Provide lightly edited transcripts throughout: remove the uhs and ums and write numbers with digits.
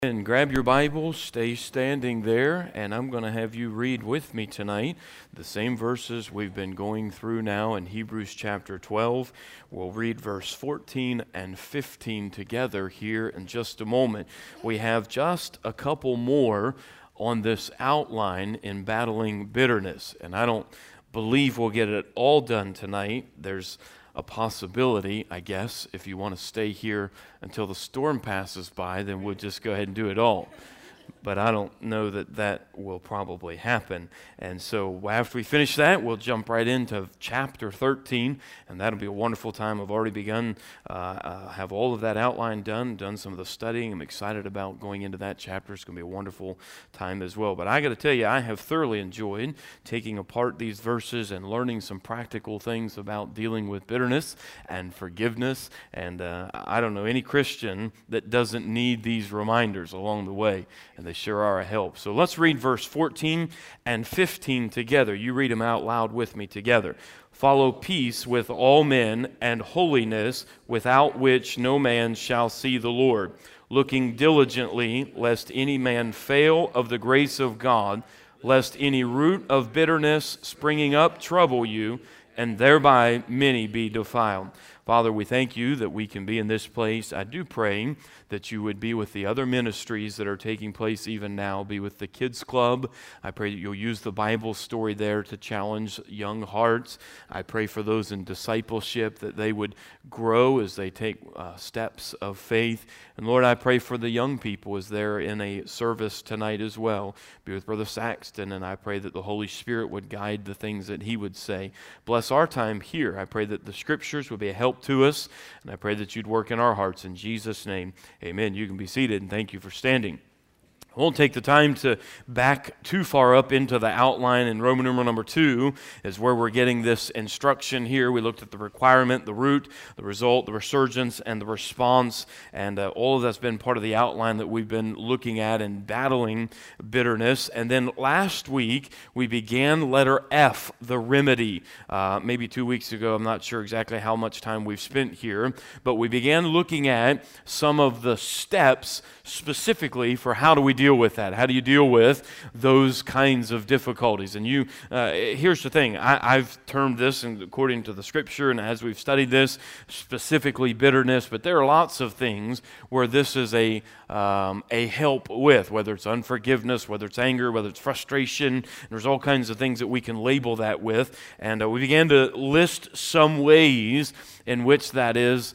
And grab your Bible, stay standing there, and I'm going to have you read with me tonight the same verses we've been going through now in Hebrews chapter 12. We'll read verse 14 and 15 together here in just a moment. We have just a couple more on this outline in battling bitterness, and I don't believe we'll get it all done tonight. There's a possibility, I guess, if you want to stay here until the storm passes by, then we'll just go ahead and do it all. But I don't know that that will probably happen. And so after we finish that, we'll jump right into chapter 13, and that'll be a wonderful time. I've already begun, have all of that outline done some of the studying. I'm excited about going into that chapter. It's going to be a wonderful time as well. But I got to tell you, I have thoroughly enjoyed taking apart these verses and learning some practical things about dealing with bitterness and forgiveness. And I don't know any Christian that doesn't need these reminders along the way. And they sure are a help. So let's read verse 14 and 15 together. You read them out loud with me together. Follow peace with all men and holiness, without which no man shall see the Lord. Looking diligently, lest any man fail of the grace of God, lest any root of bitterness springing up trouble you, and thereby many be defiled. Father, we thank you that we can be in this place. I do pray that you would be with the other ministries that are taking place even now. Be with the Kids Club. I pray that you'll use the Bible story there to challenge young hearts. I pray for those in discipleship that they would grow as they take steps of faith. And Lord, I pray for the young people as they're in a service tonight as well. Be with Brother Saxton, and I pray that the Holy Spirit would guide the things that he would say. Bless our time here. I pray that the Scriptures would be a help to us, and I pray that you'd work in our hearts. In Jesus' name, amen. You can be seated, and thank you for standing. I won't take the time to back too far up into the outline. In Roman numeral number 2 is where we're getting this instruction here. We looked at the requirement, the root, the result, the resurgence, and the response. And all of that's been part of the outline that we've been looking at in battling bitterness. And then last week, we began letter F, the remedy. Maybe 2 weeks ago, I'm not sure exactly how much time we've spent here. But we began looking at some of the steps specifically for how do we deal with that? How do you deal with those kinds of difficulties? And here's the thing. I've termed this, and according to the Scripture, and as we've studied this, specifically bitterness, but there are lots of things where this is a help with, whether it's unforgiveness, whether it's anger, whether it's frustration. There's all kinds of things that we can label that with. And we began to list some ways in which that is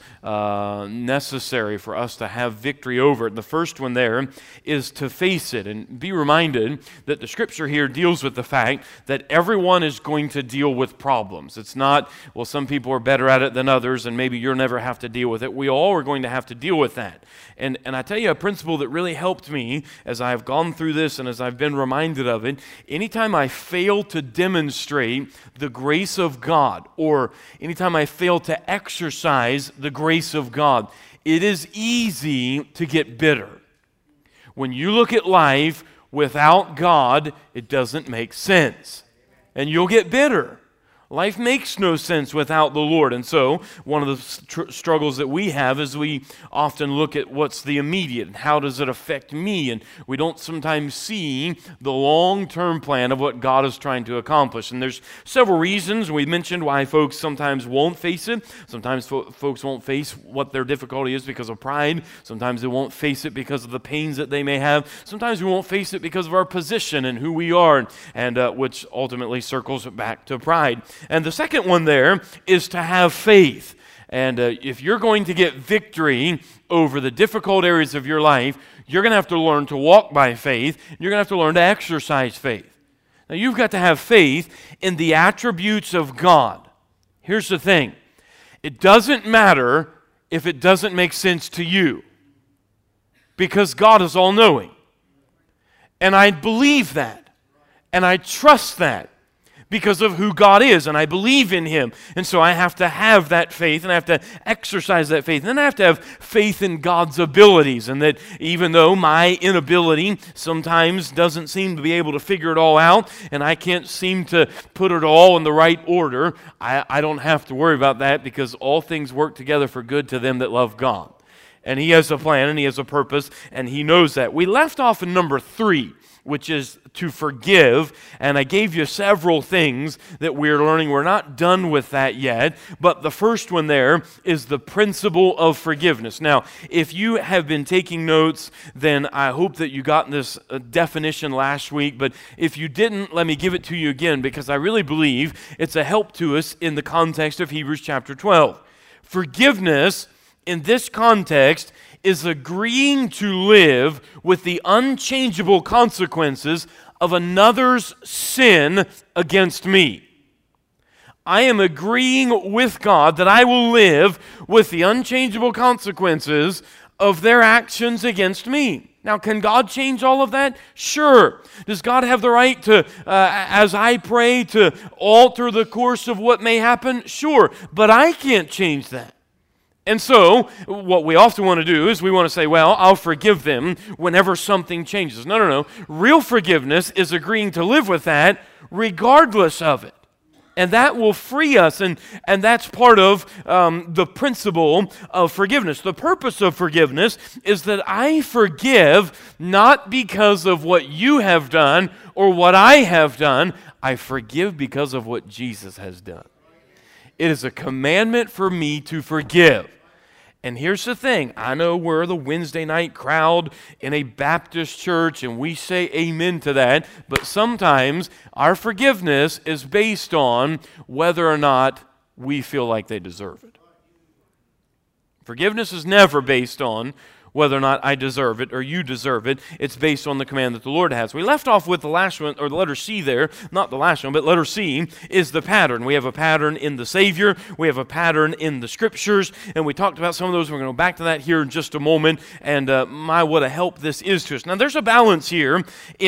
necessary for us to have victory over it. The first one there is to face it, and be reminded that the Scripture here deals with the fact that everyone is going to deal with problems. It's not, well, some people are better at it than others, and maybe you'll never have to deal with it. We all are going to have to deal with that. And I tell you a principle that really helped me as I've gone through this and as I've been reminded of it. Anytime I fail to demonstrate the grace of God, or anytime I fail to exercise the grace of God, it is easy to get bitter. When you look at life without God, it doesn't make sense. And you'll get bitter. Life makes no sense without the Lord. And so one of the struggles that we have is we often look at what's the immediate and how does it affect me, and we don't sometimes see the long-term plan of what God is trying to accomplish. And there's several reasons. We mentioned why folks sometimes won't face it. Sometimes folks won't face what their difficulty is because of pride. Sometimes they won't face it because of the pains that they may have. Sometimes we won't face it because of our position and who we are, and which ultimately circles back to pride. And the second one there is to have faith. And if you're going to get victory over the difficult areas of your life, you're going to have to learn to walk by faith. You're going to have to learn to exercise faith. Now, you've got to have faith in the attributes of God. Here's the thing. It doesn't matter if it doesn't make sense to you, because God is all-knowing. And I believe that. And I trust that, because of who God is, and I believe in Him. And so I have to have that faith, and I have to exercise that faith. And then I have to have faith in God's abilities, and that even though my inability sometimes doesn't seem to be able to figure it all out, and I can't seem to put it all in the right order, I don't have to worry about that, because all things work together for good to them that love God. And He has a plan, and He has a purpose, and He knows that. We left off in number 3, which is to forgive, and I gave you several things that we're learning. We're not done with that yet, but the first one there is the principle of forgiveness. Now, if you have been taking notes, then I hope that you got this definition last week, but if you didn't, let me give it to you again, because I really believe it's a help to us in the context of Hebrews chapter 12. Forgiveness, in this context, is agreeing to live with the unchangeable consequences of another's sin against me. I am agreeing with God that I will live with the unchangeable consequences of their actions against me. Now, can God change all of that? Sure. Does God have the right to, as I pray, to alter the course of what may happen? Sure. But I can't change that. And so, what we often want to do is we want to say, well, I'll forgive them whenever something changes. No. Real forgiveness is agreeing to live with that regardless of it. And that will free us, and that's part of the principle of forgiveness. The purpose of forgiveness is that I forgive not because of what you have done or what I have done. I forgive because of what Jesus has done. It is a commandment for me to forgive. And here's the thing, I know we're the Wednesday night crowd in a Baptist church and we say amen to that, but sometimes our forgiveness is based on whether or not we feel like they deserve it. Forgiveness is never based on whether or not I deserve it or you deserve it. It's based on the command that the Lord has. We left off with the last one, or the letter C there, not the last one, but letter C is the pattern. We have a pattern in the Savior, we have a pattern in the Scriptures, and we talked about some of those. We're going to go back to that here in just a moment, and what a help this is to us. Now, there's a balance here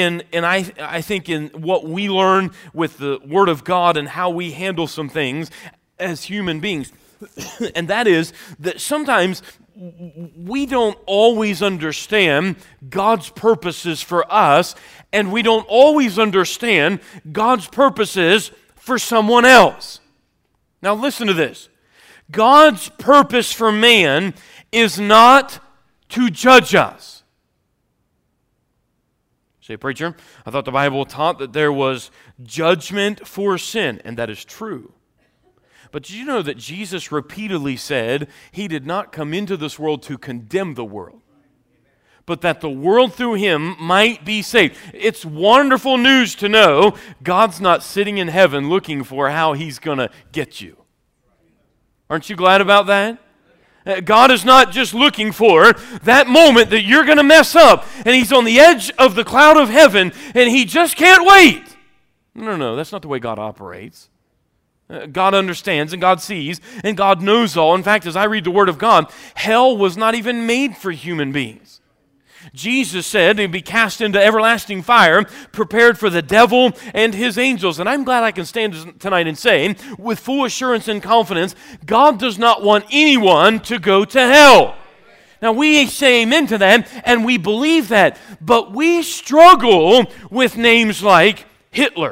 I think in what we learn with the Word of God and how we handle some things as human beings. And that is that sometimes we don't always understand God's purposes for us, and we don't always understand God's purposes for someone else. Now listen to this. God's purpose for man is not to judge us. Say, preacher, I thought the Bible taught that there was judgment for sin, and that is true. But did you know that Jesus repeatedly said He did not come into this world to condemn the world, but that the world through Him might be saved? It's wonderful news to know God's not sitting in heaven looking for how He's going to get you. Aren't you glad about that? God is not just looking for that moment that you're going to mess up and He's on the edge of the cloud of heaven and He just can't wait. No, that's not the way God operates. God understands and God sees and God knows all. In fact, as I read the Word of God, hell was not even made for human beings. Jesus said they'd be cast into everlasting fire, prepared for the devil and his angels. And I'm glad I can stand tonight and say, with full assurance and confidence, God does not want anyone to go to hell. Now, we say amen to that, and we believe that, but we struggle with names like Hitler,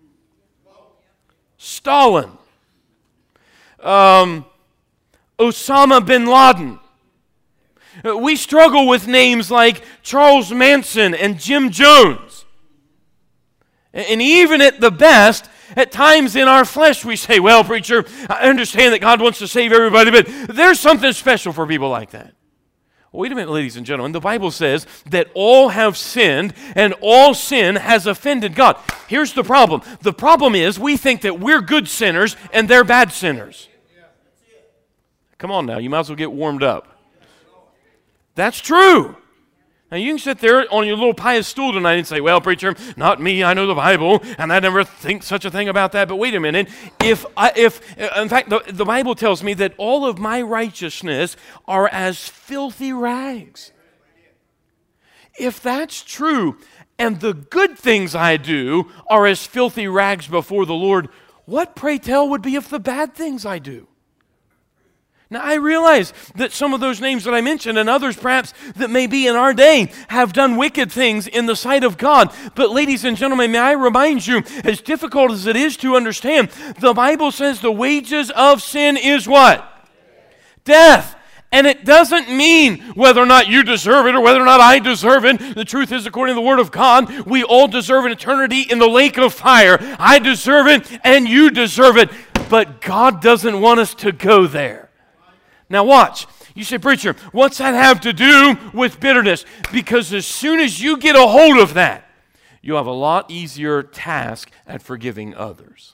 Stalin, Osama bin Laden. We struggle with names like Charles Manson and Jim Jones. And even at the best, at times in our flesh we say, well, preacher, I understand that God wants to save everybody, but there's something special for people like that. Wait a minute, ladies and gentlemen. The Bible says that all have sinned and all sin has offended God. Here's the problem. The problem is we think that we're good sinners and they're bad sinners. Come on now, you might as well get warmed up. That's true. Now you can sit there on your little pious stool tonight and say, well, preacher, not me, I know the Bible, and I never think such a thing about that. But wait a minute, if in fact, the Bible tells me that all of my righteousness are as filthy rags. If that's true, and the good things I do are as filthy rags before the Lord, what, pray tell, would be of the bad things I do? Now, I realize that some of those names that I mentioned and others perhaps that may be in our day have done wicked things in the sight of God. But ladies and gentlemen, may I remind you, as difficult as it is to understand, the Bible says the wages of sin is what? Death. And it doesn't mean whether or not you deserve it or whether or not I deserve it. The truth is, according to the Word of God, we all deserve an eternity in the lake of fire. I deserve it and you deserve it. But God doesn't want us to go there. Now watch. You say, preacher, what's that have to do with bitterness? Because as soon as you get a hold of that, you have a lot easier task at forgiving others.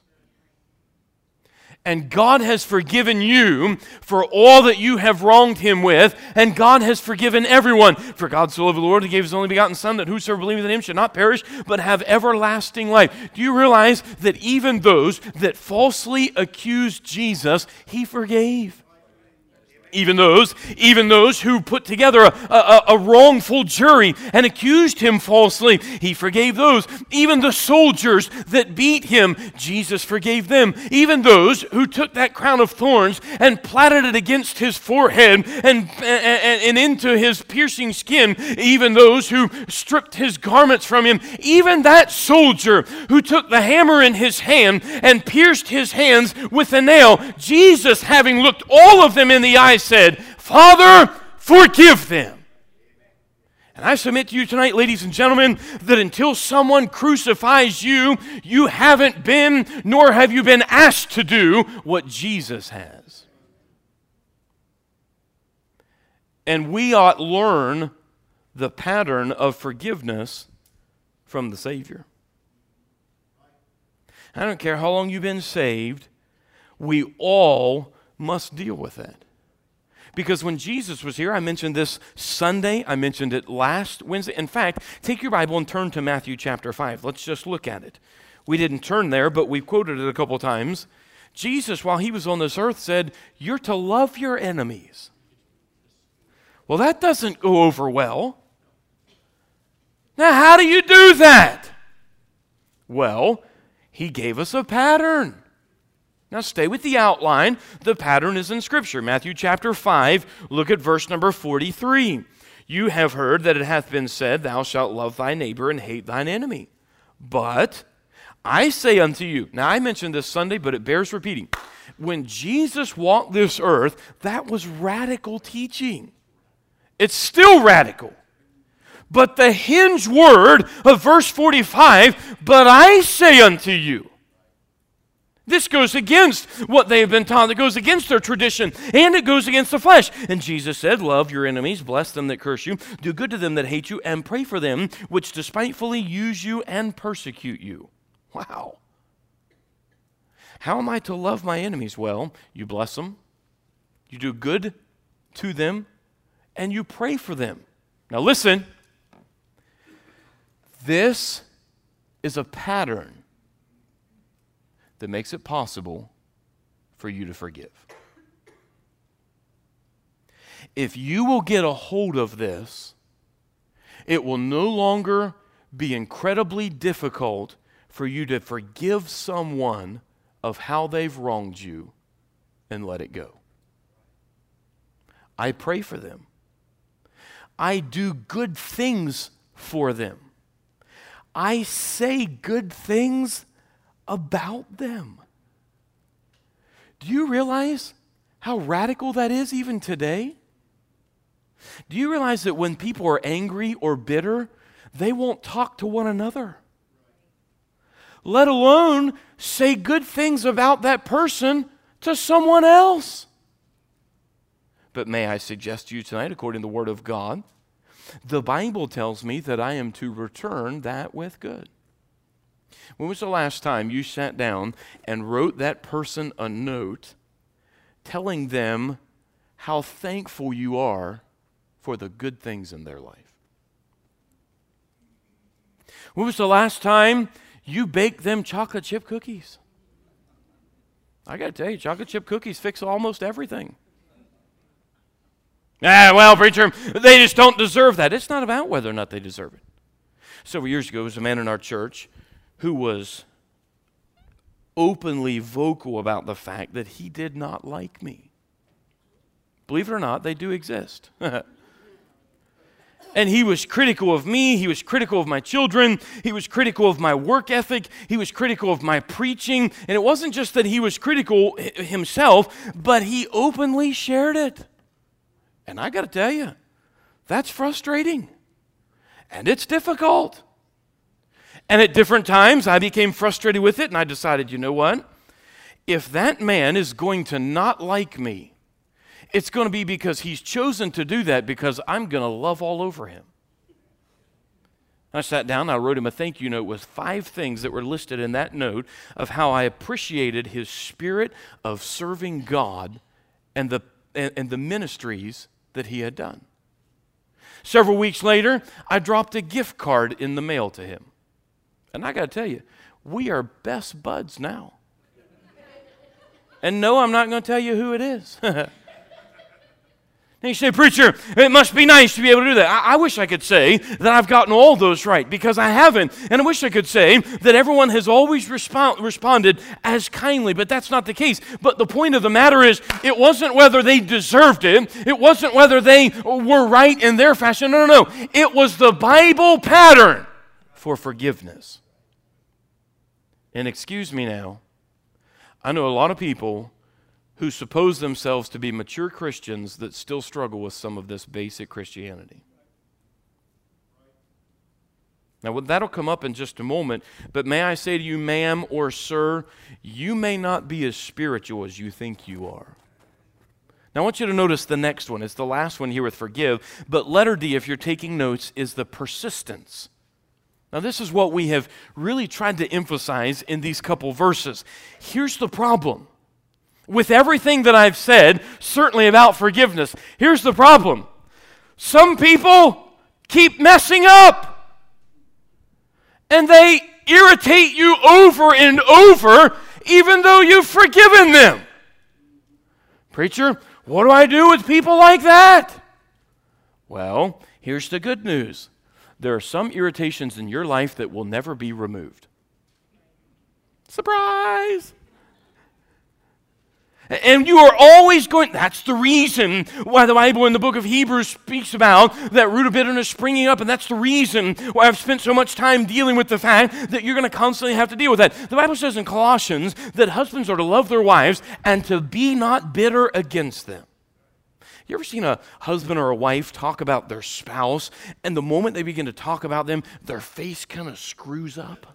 And God has forgiven you for all that you have wronged him with, and God has forgiven everyone. For God so loved the Lord, he gave his only begotten Son, that whosoever believeth in him should not perish, but have everlasting life. Do you realize that even those that falsely accused Jesus, he forgave? Even those who put together a wrongful jury and accused him falsely, he forgave those. Even the soldiers that beat him, Jesus forgave them. Even those who took that crown of thorns and platted it against his forehead and into his piercing skin, even those who stripped his garments from him, even that soldier who took the hammer in his hand and pierced his hands with a nail, Jesus, having looked all of them in the eyes, said, Father, forgive them. And I submit to you tonight, ladies and gentlemen, that until someone crucifies you, you haven't been, nor have you been asked to do what Jesus has. And we ought learn the pattern of forgiveness from the Savior. I don't care how long you've been saved, we all must deal with that. Because when Jesus was here, I mentioned this Sunday, I mentioned it last Wednesday. In fact, take your Bible and turn to Matthew chapter 5. Let's just look at it. We didn't turn there, but we've quoted it a couple times. Jesus, while he was on this earth, said, you're to love your enemies. Well, that doesn't go over well. Now, how do you do that? Well, he gave us a pattern. Now stay with the outline. The pattern is in Scripture. Matthew chapter 5, look at verse number 43. You have heard that it hath been said, thou shalt love thy neighbor and hate thine enemy. But I say unto you, now I mentioned this Sunday, but it bears repeating. When Jesus walked this earth, that was radical teaching. It's still radical. But the hinge word of verse 45, but I say unto you, this goes against what they have been taught. It goes against their tradition, and it goes against the flesh. And Jesus said, love your enemies, bless them that curse you, do good to them that hate you, and pray for them which despitefully use you and persecute you. Wow. How am I to love my enemies? Well, you bless them, you do good to them, and you pray for them. Now listen, this is a pattern that makes it possible for you to forgive. If you will get a hold of this, it will no longer be incredibly difficult for you to forgive someone of how they've wronged you and let it go. I pray for them. I do good things for them. I say good things about them. Do you realize how radical that is even today? Do you realize that when people are angry or bitter, they won't talk to one another? Let alone say good things about that person to someone else. But may I suggest to you tonight, according to the Word of God, the Bible tells me that I am to return that with good. When was the last time you sat down and wrote that person a note telling them how thankful you are for the good things in their life? When was the last time you baked them chocolate chip cookies? I got to tell you, chocolate chip cookies fix almost everything. Well, preacher, they just don't deserve that. It's not about whether or not they deserve it. Several years ago, there was a man in our church who was openly vocal about the fact that he did not like me. Believe it or not, they do exist. And he was critical of me, he was critical of my children, he was critical of my work ethic, he was critical of my preaching, and it wasn't just that he was critical himself, but he openly shared it. And I got to tell you, that's frustrating. And it's difficult. And at different times, I became frustrated with it, and I decided, you know what? If that man is going to not like me, it's going to be because he's chosen to do that because I'm going to love all over him. I sat down, I wrote him a thank you note with 5 things that were listed in that note of how I appreciated his spirit of serving God and the ministries that he had done. Several weeks later, I dropped a gift card in the mail to him. And I got to tell you, we are best buds now. And no, I'm not going to tell you who it is. And you say, preacher, it must be nice to be able to do that. I wish I could say that I've gotten all those right, because I haven't. And I wish I could say that everyone has always responded as kindly, but that's not the case. But the point of the matter is, it wasn't whether they deserved it. It wasn't whether they were right in their fashion. No. It was the Bible pattern for forgiveness. And excuse me now, I know a lot of people who suppose themselves to be mature Christians that still struggle with some of this basic Christianity. Now, that'll come up in just a moment, but may I say to you, ma'am or sir, you may not be as spiritual as you think you are. Now, I want you to notice the next one. It's the last one here with forgive, but letter D, if you're taking notes, is the persistence. Now, this is what we have really tried to emphasize in these couple verses. Here's the problem. With everything that I've said, certainly about forgiveness, here's the problem. Some people keep messing up, and they irritate you over and over, even though you've forgiven them. Preacher, what do I do with people like that? Well, here's the good news. There are some irritations in your life that will never be removed. Surprise! And you are always going, that's the reason why the Bible in the book of Hebrews speaks about that root of bitterness springing up, and that's the reason why I've spent so much time dealing with the fact that you're going to constantly have to deal with that. The Bible says in Colossians that husbands are to love their wives and to be not bitter against them. You ever seen a husband or a wife talk about their spouse, and the moment they begin to talk about them, their face kind of screws up?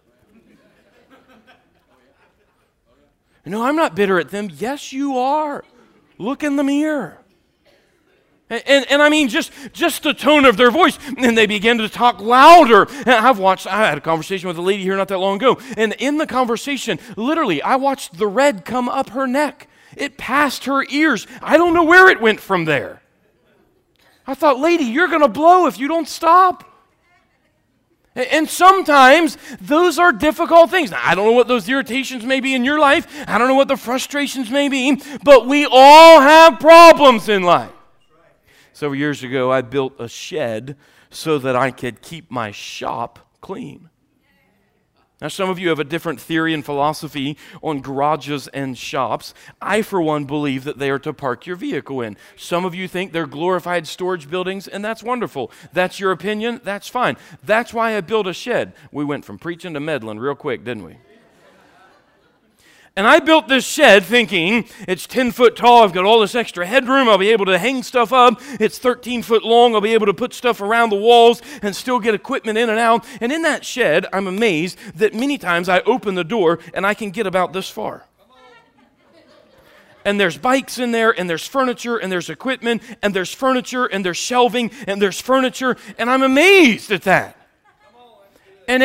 No, I'm not bitter at them. Yes, you are. Look in the mirror. And I mean, just the tone of their voice. And they begin to talk louder. And I had a conversation with a lady here not that long ago. And in the conversation, literally, I watched the red come up her neck. It passed her ears. I don't know where it went from there. I thought, lady, you're going to blow if you don't stop. And sometimes those are difficult things. Now, I don't know what those irritations may be in your life. I don't know what the frustrations may be. But we all have problems in life. Several years ago, I built a shed so that I could keep my shop clean. Now, some of you have a different theory and philosophy on garages and shops. I, for one, believe that they are to park your vehicle in. Some of you think they're glorified storage buildings, and that's wonderful. That's your opinion. That's fine. That's why I built a shed. We went from preaching to meddling real quick, didn't we? And I built this shed thinking it's 10 foot tall. I've got all this extra headroom. I'll be able to hang stuff up. It's 13 foot long. I'll be able to put stuff around the walls and still get equipment in and out. And in that shed, I'm amazed that many times I open the door and I can get about this far. And there's bikes in there, and there's furniture, and there's equipment, and there's furniture, and there's shelving, and there's furniture. And I'm amazed at that. And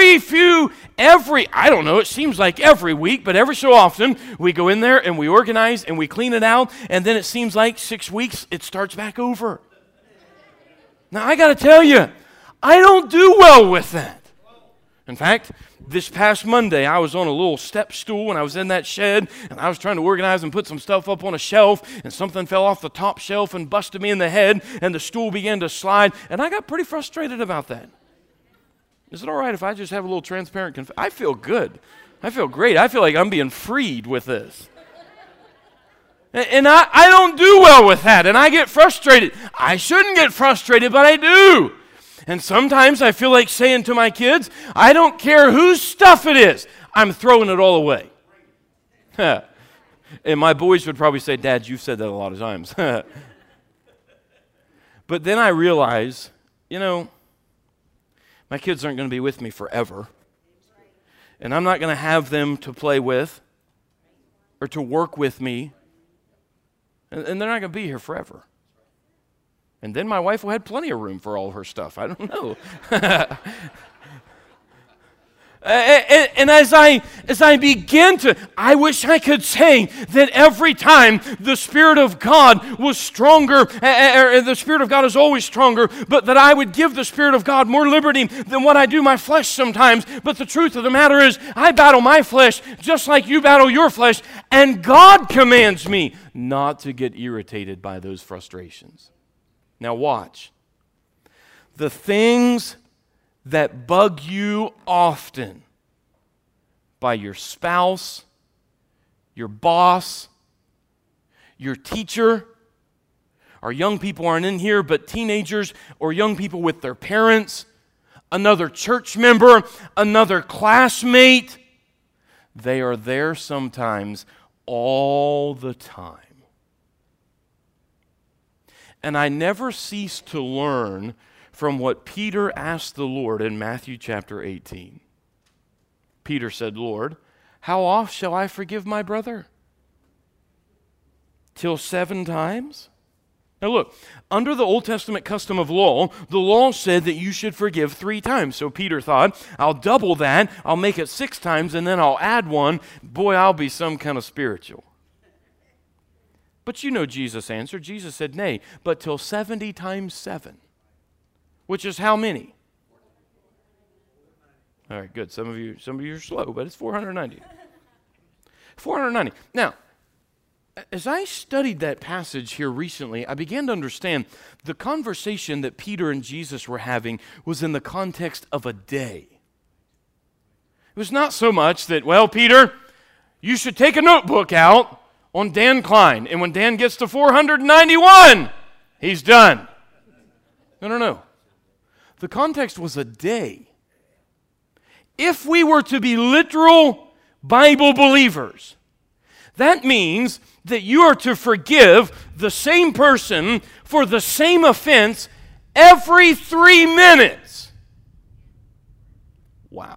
I don't know, it seems like every week, but every so often, we go in there and we organize and we clean it out, and then it seems like 6 weeks, it starts back over. Now, I got to tell you, I don't do well with that. In fact, this past Monday, I was on a little step stool, and I was in that shed, and I was trying to organize and put some stuff up on a shelf, and something fell off the top shelf and busted me in the head, and the stool began to slide, and I got pretty frustrated about that. Is it all right if I just have a little transparent confession? I feel good. I feel great. I feel like I'm being freed with this. And I don't do well with that, and I get frustrated. I shouldn't get frustrated, but I do. And sometimes I feel like saying to my kids, I don't care whose stuff it is, I'm throwing it all away. And my boys would probably say, Dad, you've said that a lot of times. But then I realize, my kids aren't going to be with me forever. And I'm not going to have them to play with or to work with me. And they're not going to be here forever. And then my wife will have plenty of room for all her stuff. I don't know. And as I begin to, I wish I could say that every time the Spirit of God was stronger, the Spirit of God is always stronger, but that I would give the Spirit of God more liberty than what I do my flesh sometimes. But the truth of the matter is, I battle my flesh just like you battle your flesh, and God commands me not to get irritated by those frustrations. Now watch. The things that bug you often by your spouse, your boss, your teacher. Our young people aren't in here, but teenagers or young people with their parents, another church member, another classmate, they are there sometimes all the time. And I never cease to learn from what Peter asked the Lord in Matthew chapter 18. Peter said, Lord, how oft shall I forgive my brother? Till 7 times? Now look, under the Old Testament custom of law, the law said that you should forgive 3 times. So Peter thought, I'll double that, I'll make it 6 times, and then I'll add 1. Boy, I'll be some kind of spiritual. But Jesus answered. Jesus said, nay, but till 70 times 7. Which is how many? All right, good. Some of you are slow, but it's 490. 490. Now, as I studied that passage here recently, I began to understand the conversation that Peter and Jesus were having was in the context of a day. It was not so much that, well, Peter, you should take a notebook out on Dan Klein, and when Dan gets to 491, he's done. No. The context was a day. If we were to be literal Bible believers, that means that you are to forgive the same person for the same offense every 3 minutes. Wow.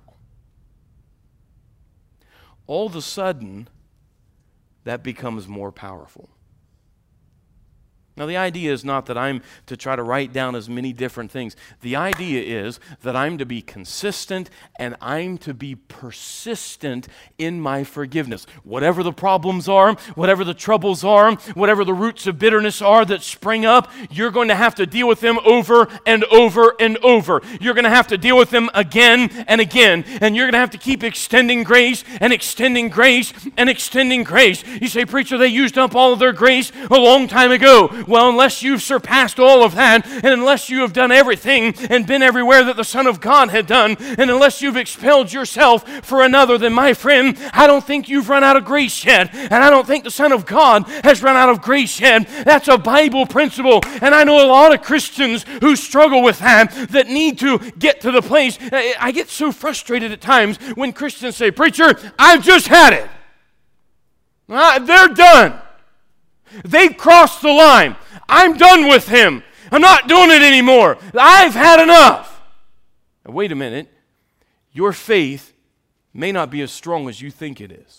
All of a sudden, that becomes more powerful. Now, the idea is not that I'm to try to write down as many different things. The idea is that I'm to be consistent and I'm to be persistent in my forgiveness. Whatever the problems are, whatever the troubles are, whatever the roots of bitterness are that spring up, you're going to have to deal with them over and over and over. You're going to have to deal with them again and again, and you're going to have to keep extending grace and extending grace and extending grace. You say, preacher, they used up all of their grace a long time ago. Well, unless you've surpassed all of that, and unless you have done everything and been everywhere that the Son of God had done, and unless you've expelled yourself for another, then my friend, I don't think you've run out of grace yet, and I don't think the Son of God has run out of grace yet. That's a Bible principle, and I know a lot of Christians who struggle with that need to get to the place. I get so frustrated at times when Christians say, preacher, I've just had it. They're done. They've crossed the line. I'm done with him. I'm not doing it anymore. I've had enough. Now, wait a minute. Your faith may not be as strong as you think it is.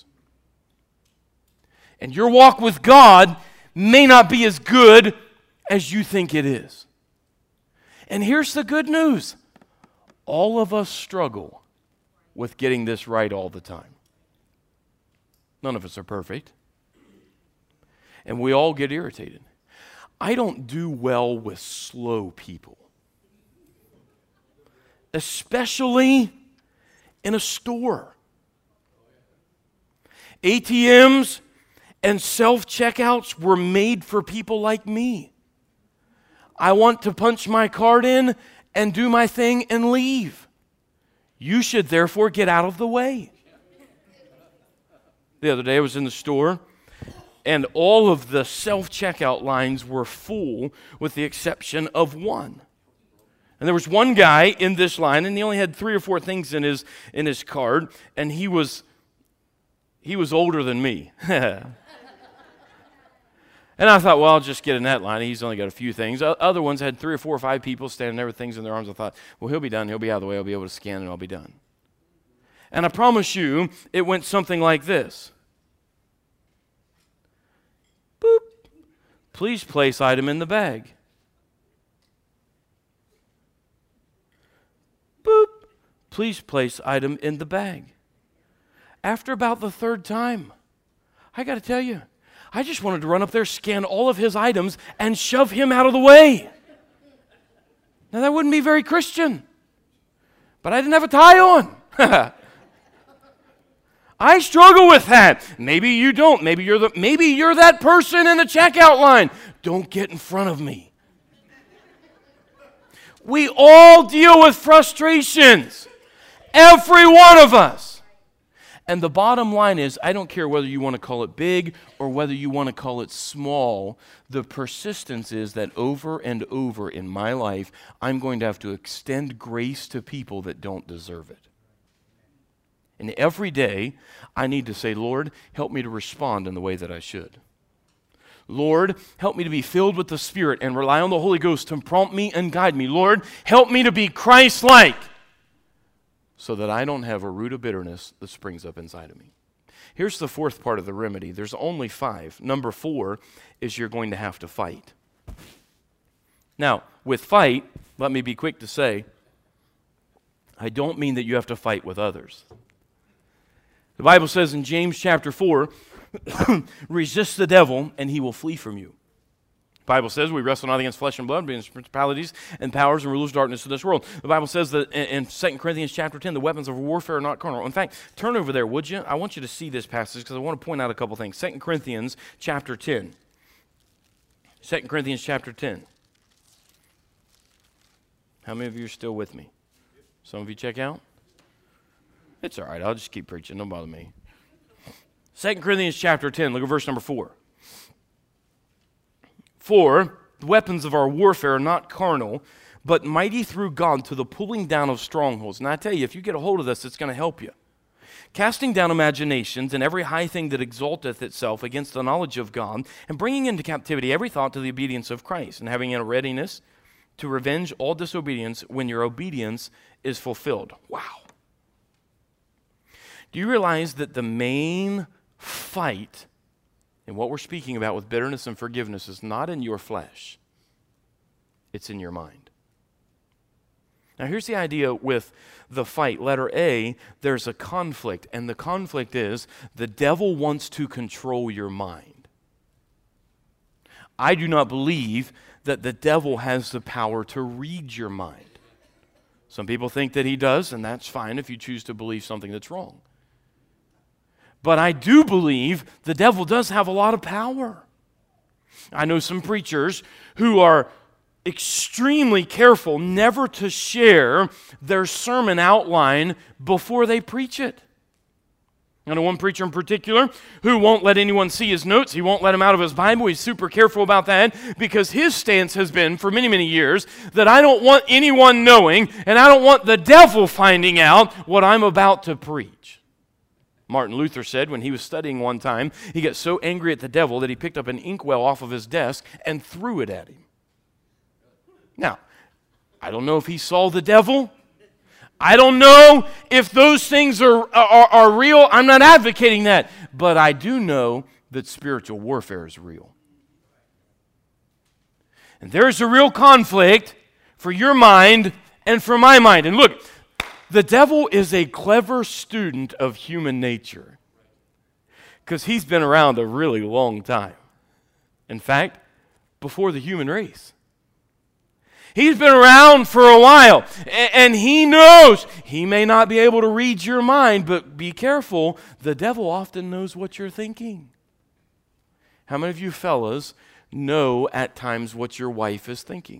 And your walk with God may not be as good as you think it is. And here's the good news. All of us struggle with getting this right all the time. None of us are perfect. And we all get irritated. I don't do well with slow people. Especially in a store. ATMs and self-checkouts were made for people like me. I want to punch my card in and do my thing and leave. You should therefore get out of the way. The other day I was in the store, and all of the self-checkout lines were full with the exception of one. And there was one guy in this line, and he only had 3 or 4 things in his card, and he was older than me. And I thought, well, I'll just get in that line. He's only got a few things. Other ones had 3 or 4 or 5 people standing there with things in their arms. I thought, well, he'll be done. He'll be out of the way. I'll be able to scan and I'll be done. And I promise you, it went something like this. Boop. Please place item in the bag. Boop. Please place item in the bag. After about the 3rd time, I got to tell you, I just wanted to run up there, scan all of his items, and shove him out of the way. Now, that wouldn't be very Christian, but I didn't have a tie on. I struggle with that. Maybe you don't. Maybe you're that person in the checkout line. Don't get in front of me. We all deal with frustrations. Every one of us. And the bottom line is, I don't care whether you want to call it big or whether you want to call it small, the persistence is that over and over in my life, I'm going to have to extend grace to people that don't deserve it. And every day, I need to say, Lord, help me to respond in the way that I should. Lord, help me to be filled with the Spirit and rely on the Holy Ghost to prompt me and guide me. Lord, help me to be Christ-like so that I don't have a root of bitterness that springs up inside of me. Here's the 4th part of the remedy. There's only 5. Number 4 is you're going to have to fight. Now, with fight, let me be quick to say, I don't mean that you have to fight with others. The Bible says in James chapter 4, resist the devil and he will flee from you. The Bible says we wrestle not against flesh and blood, but against principalities and powers and rulers of darkness of this world. The Bible says that in 2 Corinthians chapter 10, the weapons of warfare are not carnal. In fact, turn over there, would you? I want you to see this passage because I want to point out a couple things. 2 Corinthians chapter 10. 2 Corinthians chapter 10. How many of you are still with me? Some of you check out? It's all right. I'll just keep preaching. Don't bother me. 2 Corinthians chapter 10. Look at verse number 4. For the weapons of our warfare are not carnal, but mighty through God to the pulling down of strongholds. And I tell you, if you get a hold of this, it's going to help you. Casting down imaginations and every high thing that exalteth itself against the knowledge of God, and bringing into captivity every thought to the obedience of Christ, and having a readiness to revenge all disobedience when your obedience is fulfilled. Wow. Do you realize that the main fight in what we're speaking about with bitterness and forgiveness is not in your flesh, it's in your mind? Now here's the idea with the fight. Letter A, there's a conflict, and the conflict is the devil wants to control your mind. I do not believe that the devil has the power to read your mind. Some people think that he does, and that's fine if you choose to believe something that's wrong. But I do believe the devil does have a lot of power. I know some preachers who are extremely careful never to share their sermon outline before they preach it. I know one preacher in particular who won't let anyone see his notes. He won't let them out of his Bible. He's super careful about that because his stance has been for many, many years that I don't want anyone knowing and I don't want the devil finding out what I'm about to preach. Martin Luther said when he was studying one time, he got so angry at the devil that he picked up an inkwell off of his desk and threw it at him. Now, I don't know if he saw the devil. I don't know if those things are real. I'm not advocating that. But I do know that spiritual warfare is real. And there's a real conflict for your mind and for my mind. And look, the devil is a clever student of human nature because he's been around a really long time. In fact, before the human race. He's been around for a while, and he knows he may not be able to read your mind, but be careful, the devil often knows what you're thinking. How many of you fellas know at times what your wife is thinking?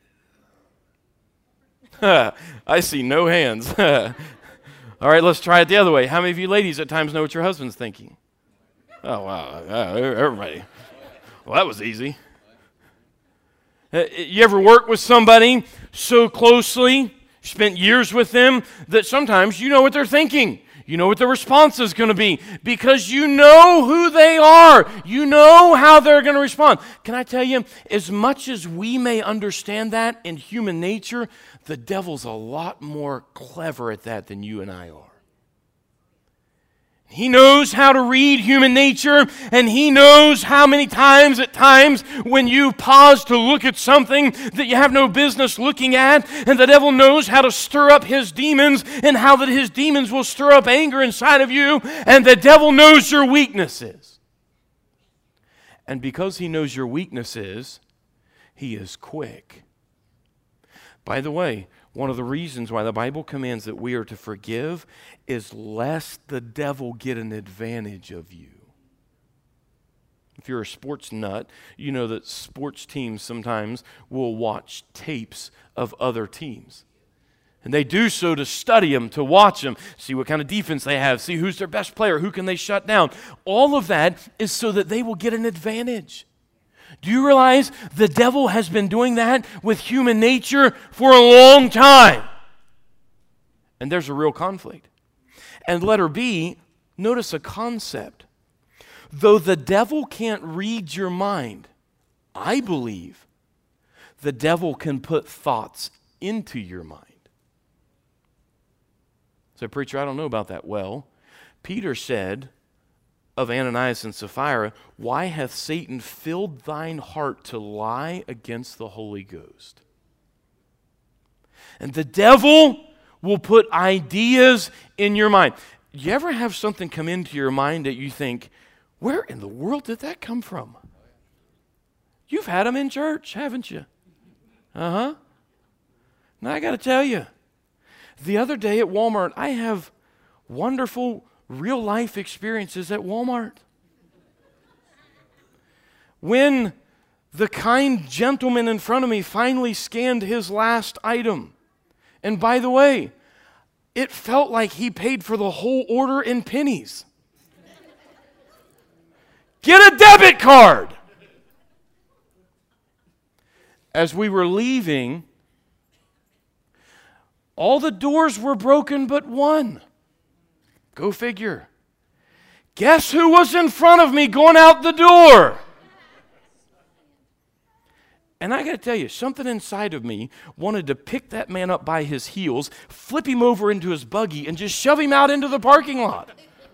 I see no hands. All right, let's try it the other way. How many of you ladies at times know what your husband's thinking? Oh, wow. Everybody. Well, that was easy. You ever work with somebody so closely, spent years with them, that sometimes you know what they're thinking. You know what the response is going to be because you know who they are. You know how they're going to respond. Can I tell you, as much as we may understand that in human nature, the devil's a lot more clever at that than you and I are. He knows how to read human nature, and he knows how many times at times when you pause to look at something that you have no business looking at, and the devil knows how to stir up his demons and how that his demons will stir up anger inside of you, and the devil knows your weaknesses. And because he knows your weaknesses, he is quick. By the way, one of the reasons why the Bible commands that we are to forgive is lest the devil get an advantage of you. If you're a sports nut, you know that sports teams sometimes will watch tapes of other teams. And they do so to study them, to watch them, see what kind of defense they have, see who's their best player, who can they shut down. All of that is so that they will get an advantage. Do you realize the devil has been doing that with human nature for a long time? And there's a real conflict. And letter B, notice a concept. Though the devil can't read your mind, I believe the devil can put thoughts into your mind. So, preacher, I don't know about that. Well, Peter said of Ananias and Sapphira, why hath Satan filled thine heart to lie against the Holy Ghost? And the devil will put ideas in your mind. You ever have something come into your mind that you think, where in the world did that come from? You've had them in church, haven't you? Uh-huh. Now I got to tell you, the other day at Walmart, I have wonderful real-life experiences at Walmart. When the kind gentleman in front of me finally scanned his last item, and by the way, it felt like he paid for the whole order in pennies. Get a debit card! As we were leaving, all the doors were broken but one. Go figure. Guess who was in front of me going out the door? And I got to tell you, something inside of me wanted to pick that man up by his heels, flip him over into his buggy, and just shove him out into the parking lot.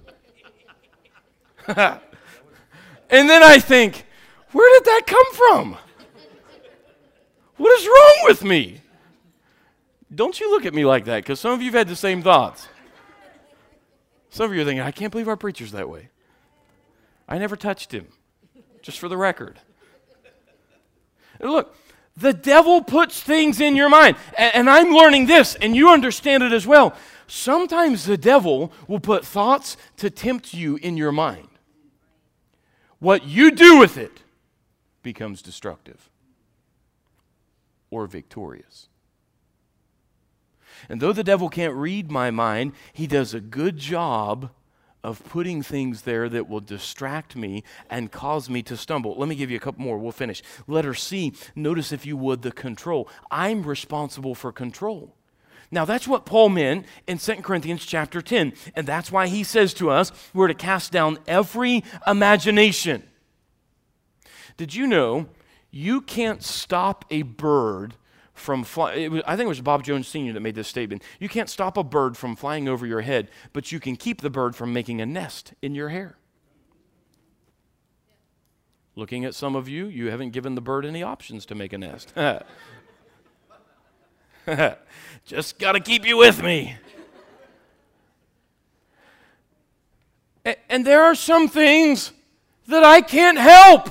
And then I think, where did that come from? What is wrong with me? Don't you look at me like that, because some of you have had the same thoughts. Some of you are thinking, I can't believe our preacher's that way. I never touched him, just for the record. And look, the devil puts things in your mind. And I'm learning this, and you understand it as well. Sometimes the devil will put thoughts to tempt you in your mind. What you do with it becomes destructive or victorious. And though the devil can't read my mind, he does a good job of putting things there that will distract me and cause me to stumble. Let me give you a couple more. We'll finish. Letter C, notice if you would the control. I'm responsible for control. Now that's what Paul meant in 2 Corinthians chapter 10. And that's why he says to us, we're to cast down every imagination. Did you know you can't stop a bird from flying? I think it was Bob Jones Sr. that made this statement. You can't stop a bird from flying over your head, but you can keep the bird from making a nest in your hair. Looking at some of you, you haven't given the bird any options to make a nest. Just got to keep you with me. And there are some things that I can't help.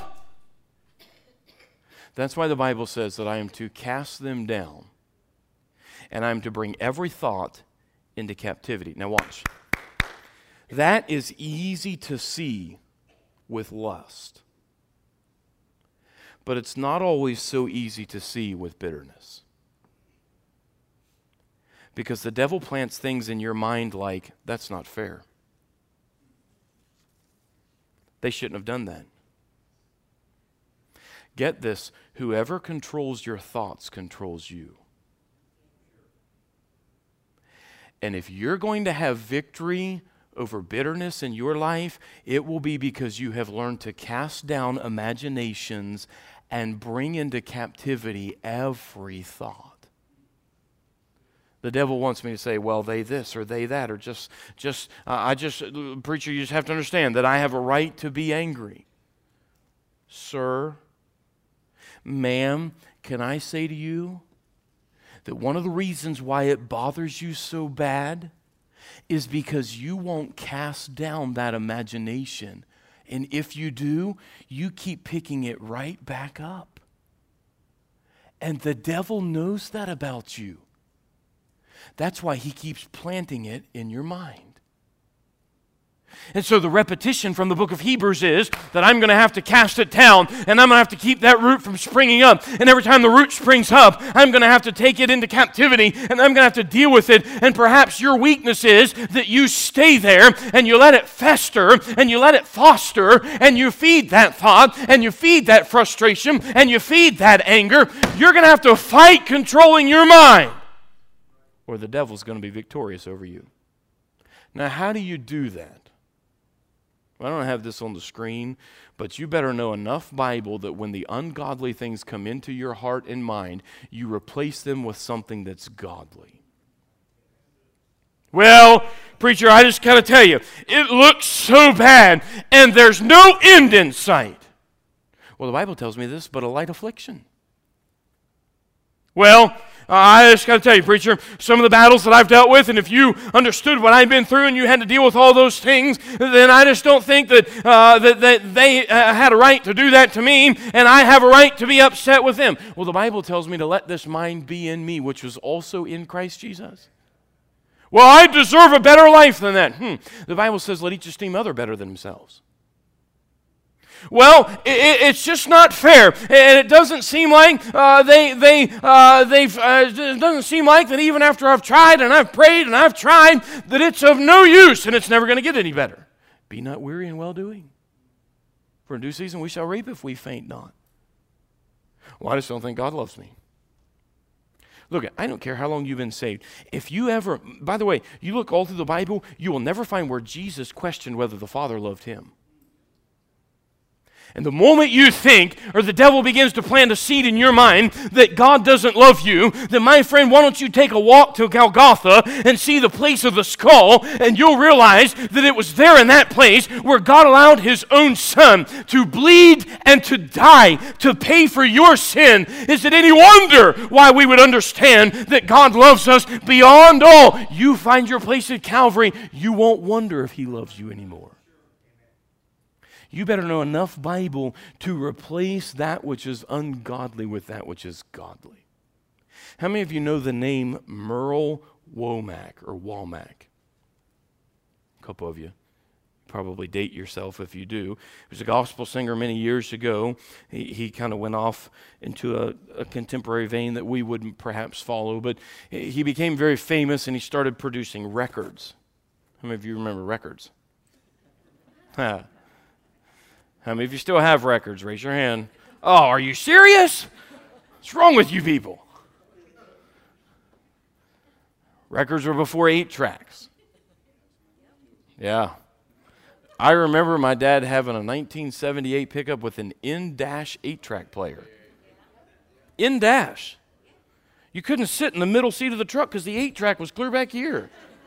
That's why the Bible says that I am to cast them down and I am to bring every thought into captivity. Now watch. That is easy to see with lust. But it's not always so easy to see with bitterness. Because the devil plants things in your mind like, that's not fair. They shouldn't have done that. Get this, whoever controls your thoughts controls you. And if you're going to have victory over bitterness in your life, it will be because you have learned to cast down imaginations and bring into captivity every thought. The devil wants me to say, well, they this or they that, or preacher, you just have to understand that I have a right to be angry. Sir, ma'am, can I say to you that one of the reasons why it bothers you so bad is because you won't cast down that imagination. And if you do, you keep picking it right back up. And the devil knows that about you. That's why he keeps planting it in your mind. And so the repetition from the book of Hebrews is that I'm going to have to cast it down, and I'm going to have to keep that root from springing up. And every time the root springs up, I'm going to have to take it into captivity, and I'm going to have to deal with it. And perhaps your weakness is that you stay there, and you let it fester, and you let it foster, and you feed that thought, and you feed that frustration, and you feed that anger. You're going to have to fight controlling your mind, or the devil's going to be victorious over you. Now, how do you do that? I don't have this on the screen, but you better know enough Bible that when the ungodly things come into your heart and mind, you replace them with something that's godly. Well, preacher, I just got to tell you, it looks so bad, and there's no end in sight. Well, the Bible tells me this, but a light affliction. Well, I just got to tell you, preacher, some of the battles that I've dealt with, and if you understood what I've been through and you had to deal with all those things, then I just don't think that that they had a right to do that to me, and I have a right to be upset with them. Well, the Bible tells me to let this mind be in me, which was also in Christ Jesus. Well, I deserve a better life than that. The Bible says, let each esteem other better than themselves. Well, it's just not fair, and it doesn't seem like it doesn't seem like that even after I've tried and I've prayed and I've tried that it's of no use and it's never going to get any better. Be not weary in well-doing. For in due season we shall reap if we faint not. Well, I just don't think God loves me. Look, I don't care how long you've been saved. If you ever, by the way, you look all through the Bible, you will never find where Jesus questioned whether the Father loved him. And the moment you think, or the devil begins to plant a seed in your mind that God doesn't love you, then my friend, why don't you take a walk to Golgotha and see the place of the skull, and you'll realize that it was there in that place where God allowed his own son to bleed and to die to pay for your sin. Is it any wonder why we would understand that God loves us beyond all? You find your place at Calvary, you won't wonder if he loves you anymore. You better know enough Bible to replace that which is ungodly with that which is godly. How many of you know the name Merle Womack or Womack? A couple of you. Probably date yourself if you do. He was a gospel singer many years ago. He kind of went off into a contemporary vein that we wouldn't perhaps follow, but he became very famous and he started producing records. How many of you remember records? How many of you still have records? Raise your hand. Oh, are you serious? What's wrong with you people? Records were before 8 tracks. Yeah. I remember my dad having a 1978 pickup with an in-dash 8-track player. In-dash. You couldn't sit in the middle seat of the truck because the 8-track was clear back here.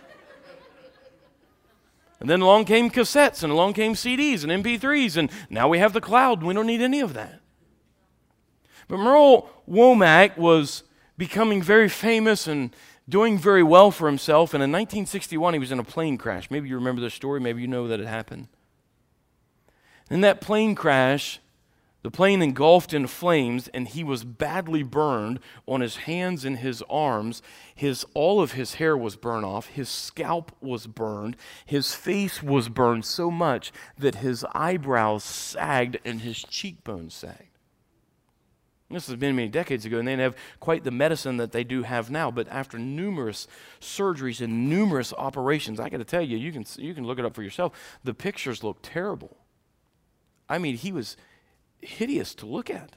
And then along came cassettes, and along came CDs and MP3s, and now we have the cloud. We don't need any of that. But Merle Womack was becoming very famous and doing very well for himself, and in 1961 he was in a plane crash. Maybe you remember this story, maybe you know that it happened. In that plane crash, the plane engulfed in flames, and he was badly burned on his hands and his arms. All of his hair was burned off. His scalp was burned. His face was burned so much that his eyebrows sagged and his cheekbones sagged. This has been many decades ago, and they didn't have quite the medicine that they do have now. But after numerous surgeries and numerous operations, I got to tell you, you can look it up for yourself. The pictures look terrible. I mean, he was hideous to look at.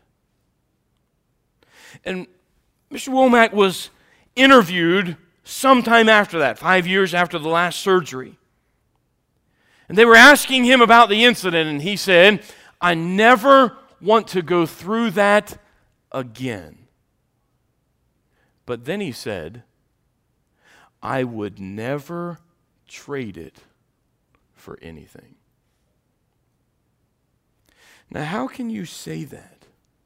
And Mr. Womack was interviewed sometime after that, 5 years after the last surgery. And they were asking him about the incident, and he said, I never want to go through that again. But then he said, I would never trade it for anything. Now, how can you say that?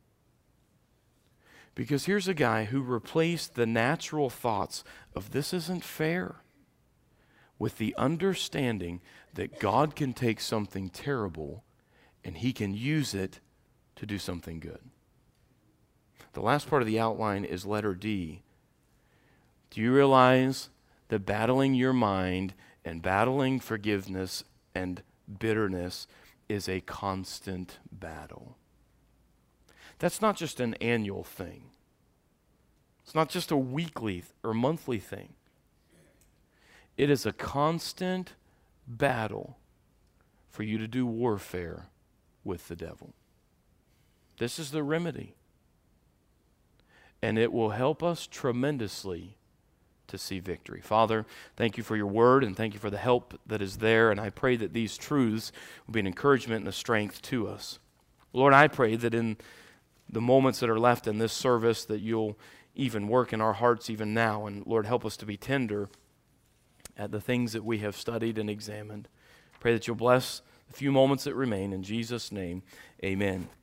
Because here's a guy who replaced the natural thoughts of this isn't fair with the understanding that God can take something terrible and he can use it to do something good. The last part of the outline is letter D. Do you realize that battling your mind and battling forgiveness and bitterness is a constant battle? That's not just an annual thing. It's not just a weekly or monthly thing. It is a constant battle for you to do warfare with the devil. This is the remedy. And it will help us tremendously to see victory. Father, thank you for your word and thank you for the help that is there. And I pray that these truths will be an encouragement and a strength to us. Lord, I pray that in the moments that are left in this service that you'll even work in our hearts even now. And Lord, help us to be tender at the things that we have studied and examined. Pray that you'll bless the few moments that remain. In Jesus' name, amen.